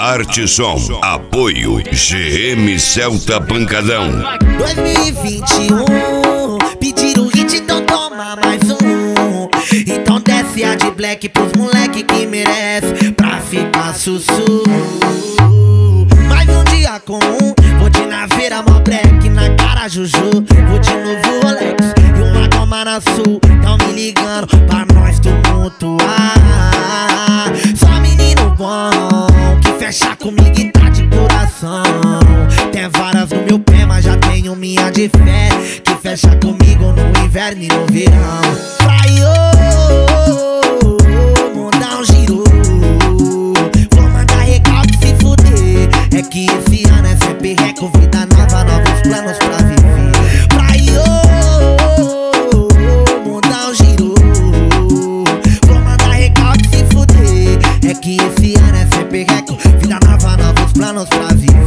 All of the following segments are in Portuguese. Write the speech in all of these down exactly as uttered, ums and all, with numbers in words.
Arteson, apoio G M Celta Pancadão. dois mil e vinte e um, pediram o hit, então toma mais um. Então desce a de black pros moleque que merece, pra ficar sussu. Mais um dia comum, vou de naveira, mó black, na cara Juju. Vou de novo Rolex e uma goma na sul. Tão me ligando pra nós tumultuar. Só menino bom, que fecha comigo e tá de coração. Tem várias no meu pé, mas já tenho minha de fé, que fecha comigo no inverno e no verão. Vai, ô, mundão girou. Vou mandar recalque se fuder. É que esse ano é sempre reco, vida nova, novos planos pra viver. Vai, ô, mundão girou. Vou mandar recalque se fuder. É que esse ano é sempre reco, vida nova, novos planos pra viver.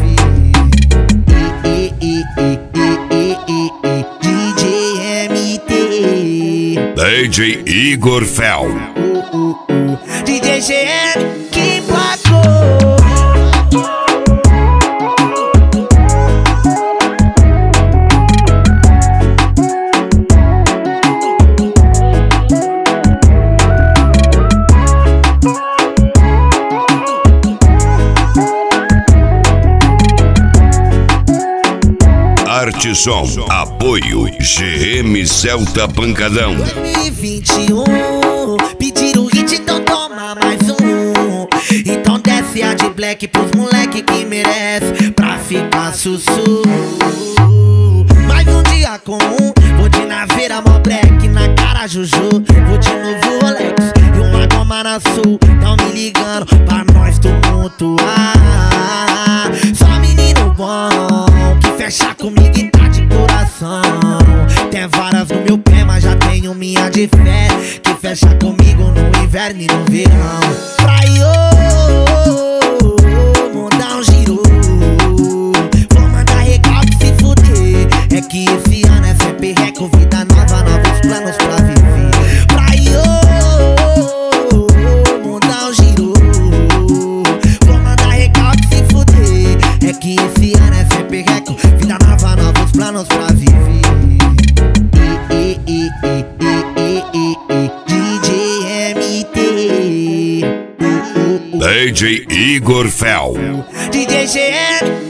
D J M T, D J Igor Fel, uh, uh, uh. D J G M que placou. Arteson, apoio G M Celta Pancadão. dois mil e vinte e um, pediram o hit, então toma mais um. Então desce a de black pros moleque que merece, pra ficar sussu. Mais um dia comum, vou de naveira, mó black, na cara Juju. Vou de novo Rolex e uma goma na sul. Tão me ligando pra nós tumultuar. Só menino bom, que fecha comigo e tá de coração. Tem várias no meu pé, mas já tenho minha de fé, que fecha comigo no inverno e no verão. Vai, ô, mundão girou. Vou mandar recalque se fuder. É que esse ano é sempre reco, vida nova, novos planos pra viver. Vai, ô, mundão girou. Vou mandar recalque se fuder. É que esse ano é sempre reco, vida nova, novos planos pra viver. D J M T, D J Igor Fel, D J G M